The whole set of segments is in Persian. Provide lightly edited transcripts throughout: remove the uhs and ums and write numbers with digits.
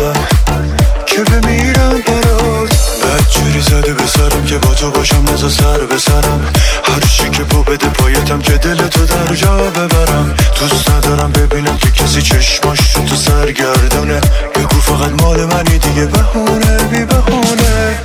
قلبم که بمیرم برات. بدجوری زده به سرم که با تو باشم نزا سر به سرم. هر چی که پا بده پایتم که دل تو در جا ببرم. دوست ندارم ببینم که کسی چشماش تو سرگردونه. بگو فقط مال منی دیگه بهونه بی بهونه.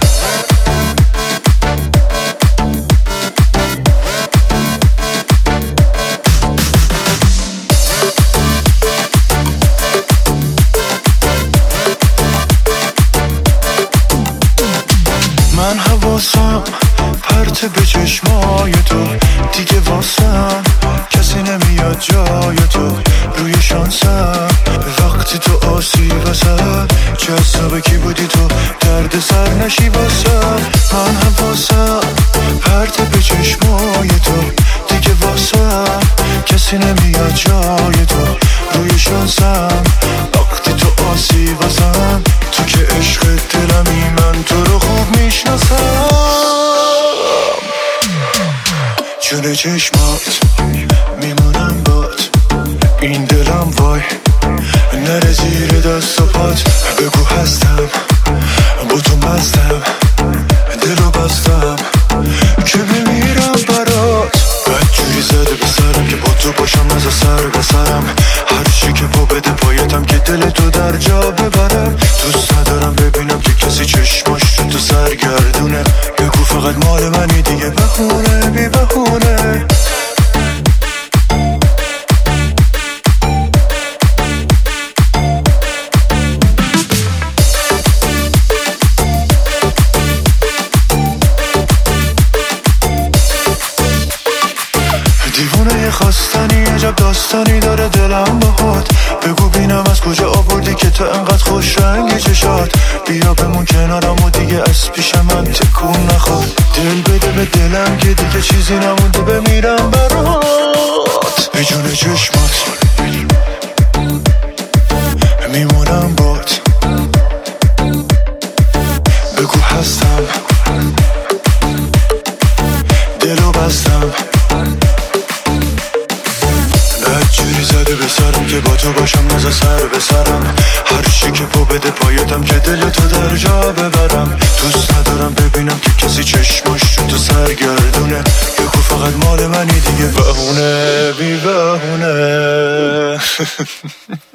من حواسم پرت به چشمای تو دیگه، واسم کسی نمیاد جای تو. روی شانسم وقتی تو آسی واسم جذاب کی بودی تو درد سر نشی واسم. من حواسم پرت به چشمای تو دیگه، واسم کسی نمیاد جای تو. روی شانسم وقتی تو آسی واسم. تو که عشق دلمی من تو رو خوب میشناسم. جون چشمات میمونم بات، این دلم وای نره زیر دست و پات. بگو هستم با تو مستم، دلو بستم که بمیرم برات. بدجوری زده به سرم که با تو باشم نزا سر به سرم. هر چی که پا بده پایتم که دل تو در جا ببرم. دوست ندارم ببینم که کسی چشماش تو سرگردونه. بگو فقط مال منی دیگه بهونه بی بهونه. دیوونه خواستنی عجب داستانی داره دلم باهات. بگو بینم از کجا آوردی که تو انقدر خوش رنگی چشات. بیا بمون کنارم و دیگه از پیش من تکون نخور. دل بده به دلم که دیگه چیزی نمونده بمیرم برات. به جون چشمات میمونم بات. بگو هستم دلو بستم. بدجوری زده به سرم که با تو باشم نزا سر به سرم. هر چی که پا بده پایتم که دل تو در جا ببرم. دوست ندارم ببینم که کسی چشماش تو سرگردونه. بگو فقط مال منی دیگه بهونه بی بهونه.